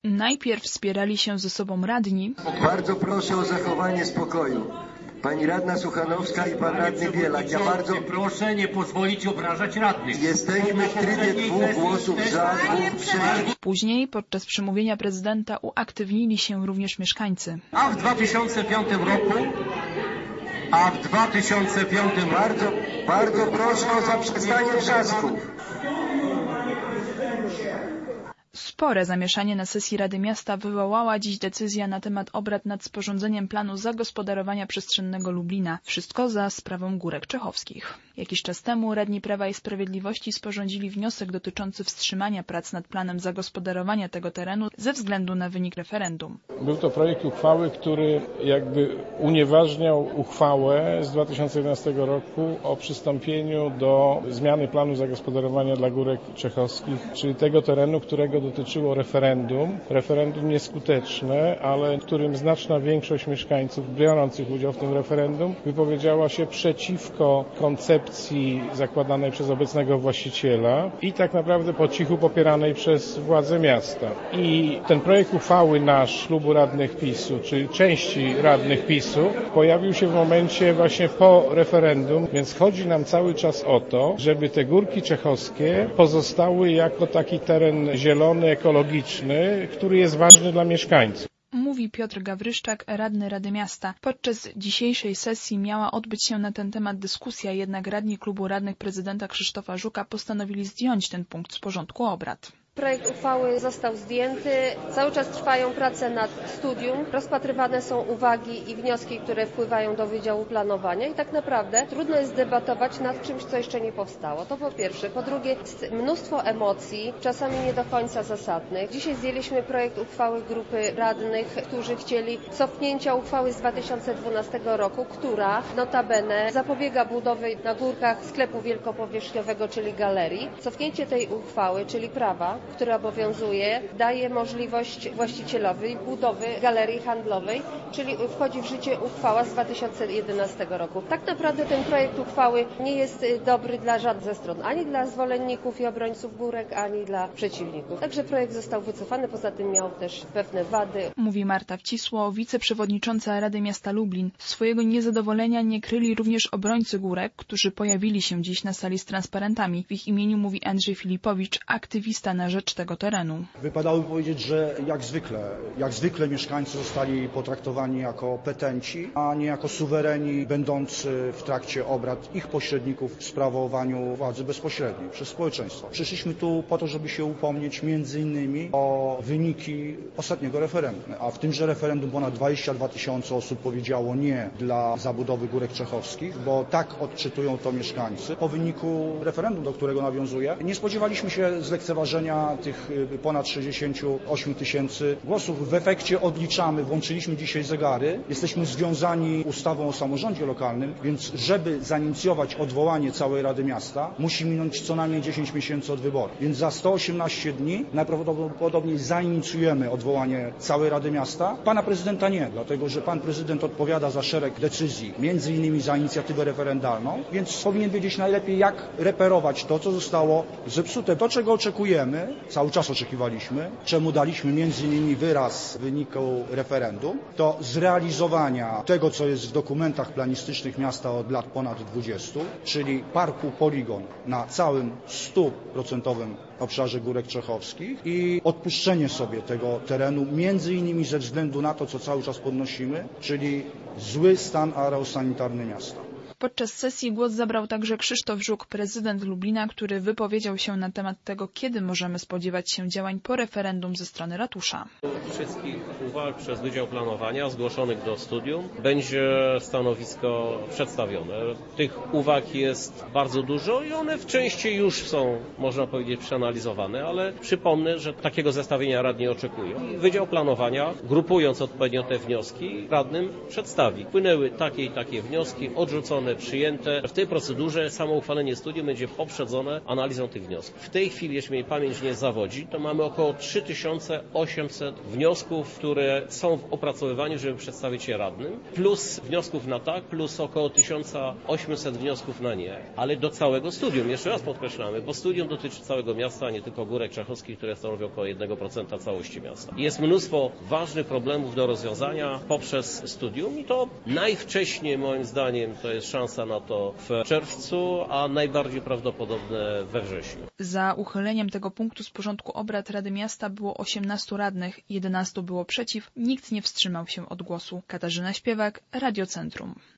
Najpierw wspierali się ze sobą radni. Bardzo proszę o zachowanie spokoju. Pani radna Suchanowska i pan radny Bielak. Ja bardzo proszę nie pozwolić obrażać radnych. Jesteśmy w trybie 2 głosów za, 2 przeciw. Później podczas przemówienia prezydenta uaktywnili się również mieszkańcy. A w 2005 roku Bardzo proszę o zaprzestanie wrzasków. Spore zamieszanie na sesji Rady Miasta wywołała dziś decyzja na temat obrad nad sporządzeniem planu zagospodarowania przestrzennego Lublina. Wszystko za sprawą Górek Czechowskich. Jakiś czas temu radni Prawa i Sprawiedliwości sporządzili wniosek dotyczący wstrzymania prac nad planem zagospodarowania tego terenu ze względu na wynik referendum. Był to projekt uchwały, który jakby unieważniał uchwałę z 2011 roku o przystąpieniu do zmiany planu zagospodarowania dla Górek Czechowskich, czyli tego terenu, którego dotyczyło referendum. Referendum nieskuteczne, ale w którym znaczna większość mieszkańców biorących udział w tym referendum wypowiedziała się przeciwko koncepcji zakładanej przez obecnego właściciela i tak naprawdę po cichu popieranej przez władze miasta. I ten projekt uchwały nasz, klubu radnych PiS-u, czyli części radnych PiS-u, pojawił się w momencie właśnie po referendum, więc chodzi nam cały czas o to, żeby te Górki Czechowskie pozostały jako taki teren zielony, ekologiczny, który jest ważny dla mieszkańców. Mówi Piotr Gawryszczak, radny Rady Miasta. Podczas dzisiejszej sesji miała odbyć się na ten temat dyskusja, jednak radni klubu radnych prezydenta Krzysztofa Żuka postanowili zdjąć ten punkt z porządku obrad. Projekt uchwały został zdjęty. Cały czas trwają prace nad studium. Rozpatrywane są uwagi i wnioski, które wpływają do Wydziału Planowania i tak naprawdę trudno jest debatować nad czymś, co jeszcze nie powstało. To po pierwsze. Po drugie, jest mnóstwo emocji, czasami nie do końca zasadnych. Dzisiaj zdjęliśmy projekt uchwały grupy radnych, którzy chcieli cofnięcia uchwały z 2012 roku, która notabene zapobiega budowie na górkach sklepu wielkopowierzchniowego, czyli galerii. Cofnięcie tej uchwały, czyli prawa, które obowiązuje, daje możliwość właścicielowi budowy galerii handlowej, czyli wchodzi w życie uchwała z 2011 roku. Tak naprawdę ten projekt uchwały nie jest dobry dla żadnej ze stron, ani dla zwolenników i obrońców górek, ani dla przeciwników. Także projekt został wycofany, poza tym miał też pewne wady. Mówi Marta Wcisło, wiceprzewodnicząca Rady Miasta Lublin. Swojego niezadowolenia nie kryli również obrońcy górek, którzy pojawili się dziś na sali z transparentami. W ich imieniu mówi Andrzej Filipowicz, aktywista na rzecz tego terenu. Wypadałoby powiedzieć, że jak zwykle mieszkańcy zostali potraktowani jako petenci, a nie jako suwereni będący w trakcie obrad ich pośredników w sprawowaniu władzy bezpośredniej przez społeczeństwo. Przyszliśmy tu po to, żeby się upomnieć między innymi o wyniki ostatniego referendum. A w tymże referendum ponad 22 000 osób powiedziało nie dla zabudowy Górek Czechowskich, bo tak odczytują to mieszkańcy. Po wyniku referendum, do którego nawiązuję, nie spodziewaliśmy się zlekceważenia tych ponad 68 000 głosów. W efekcie odliczamy, włączyliśmy dzisiaj zegary, jesteśmy związani ustawą o samorządzie lokalnym, więc żeby zainicjować odwołanie całej Rady Miasta, musi minąć co najmniej 10 miesięcy od wyborów. Więc za 118 dni najprawdopodobniej zainicjujemy odwołanie całej Rady Miasta. Pana prezydenta nie, dlatego że pan prezydent odpowiada za szereg decyzji, między innymi za inicjatywę referendalną, więc powinien wiedzieć najlepiej, jak reperować to, co zostało zepsute. To, czego oczekujemy, cały czas oczekiwaliśmy, czemu daliśmy między innymi wyraz w wyniku referendum, to zrealizowania tego, co jest w dokumentach planistycznych miasta od lat ponad 20, czyli parku poligon na całym 100% obszarze Górek Czechowskich i odpuszczenie sobie tego terenu, między innymi ze względu na to, co cały czas podnosimy, czyli zły stan aerosanitarny miasta. Podczas sesji głos zabrał także Krzysztof Żuk, prezydent Lublina, który wypowiedział się na temat tego, kiedy możemy spodziewać się działań po referendum ze strony ratusza. Wszystkich uwag przez Wydział Planowania zgłoszonych do studium będzie stanowisko przedstawione. Tych uwag jest bardzo dużo i one w części już są, można powiedzieć, przeanalizowane, ale przypomnę, że takiego zestawienia radni oczekują. I Wydział Planowania, grupując odpowiednio te wnioski, radnym przedstawi. Płynęły takie i takie wnioski, odrzucone zostaną przyjęte. W tej procedurze samo uchwalenie studium będzie poprzedzone analizą tych wniosków. W tej chwili, jeśli mnie pamięć nie zawodzi, to mamy około 3800 wniosków, które są w opracowywaniu, żeby przedstawić je radnym, plus wniosków na tak, plus około 1800 wniosków na nie, ale do całego studium. Jeszcze raz podkreślamy, bo studium dotyczy całego miasta, a nie tylko Górek Czechowskich, które stanowią około 1% całości miasta. Jest mnóstwo ważnych problemów do rozwiązania poprzez studium i to najwcześniej, moim zdaniem, to jest szansa na to w czerwcu, a najbardziej prawdopodobne we wrześniu. Za uchyleniem tego punktu z porządku obrad Rady Miasta było 18 radnych, 11 było przeciw, nikt nie wstrzymał się od głosu. Katarzyna Śpiewak, Radio Centrum.